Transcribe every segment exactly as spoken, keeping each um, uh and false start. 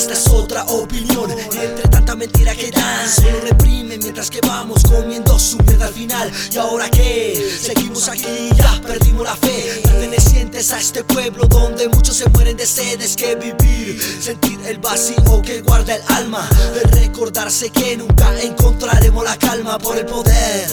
esta es otra opinión. Entre tanta mentira que dan, solo reprimen mientras que vamos comiendo su mierda al final. ¿Y ahora qué? Seguimos aquí, ya perdimos la fe. Pertenecientes a este pueblo donde muchos se mueren de sed. Es que vivir, sentir el vacío que guarda el alma, de recordarse que nunca encontraremos la calma por el poder.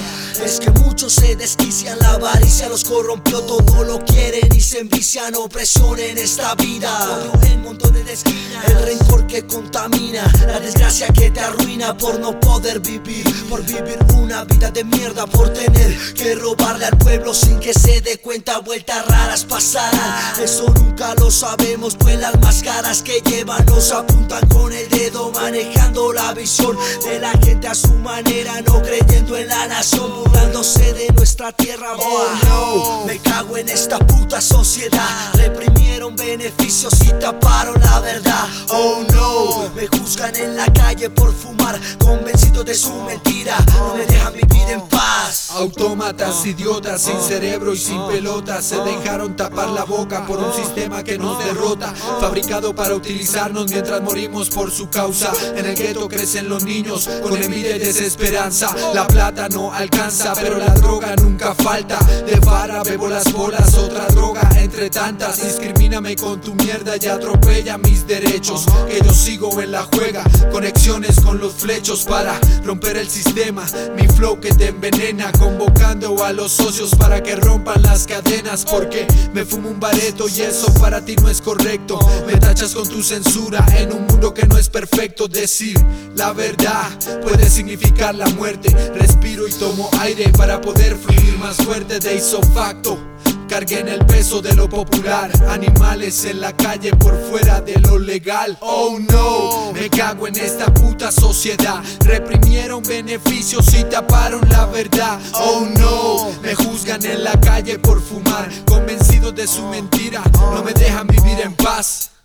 Es que muchos se desquician, la avaricia los corrompió, todo lo quieren y se envician. Opresión en esta vida, odio en montones de esquinas, el rencor que contamina, la desgracia que te arruina por no poder vivir, por vivir una vida de mierda, por tener que robarle al pueblo sin que se dé cuenta. Vueltas raras pasarán, eso nunca lo sabemos, pues las máscaras que llevan nos apuntan con el dedo, manejando la visión de la gente a su manera, no creyendo en la nación, burlándose de nuestra tierra. Oh no, me cago en esta puta sociedad. Reprimieron beneficios y taparon la verdad. Oh no, me juzgan en la calle por fumar, convencidos de su mentira, no me dejan vivir en paz. Autómatas, idiotas, sin cerebro y sin pelotas, se dejaron tapar la boca por un sistema que nos derrota, fabricado para utilizarnos mientras morimos por su causa. En el gueto crecen los niños con envidia y desesperanza. La plata no alcanza, pero la droga nunca falta. De vara bebo las bolas, otra droga entre tantas. Discrimíname con tu mierda y atropella mis derechos, que yo sigo en la juega. Conexiones con los flechos para romper el sistema. Mi flow que te envenena, convocando a los socios para que rompan las cadenas. Porque me fumo un bareto y eso para ti no es correcto. Me tachas con tu censura en un mundo que no es perfecto. Decir la verdad puede significar la muerte. Respiro y tomo aire para poder fluir más fuerte de isofacto. Carguen el peso de lo popular, animales en la calle por fuera de lo legal. Oh no, me cago en esta puta sociedad. Reprimieron beneficios y taparon la verdad. Oh no, me juzgan en la calle por fumar, convencidos de su mentira, no me dejan vivir en paz.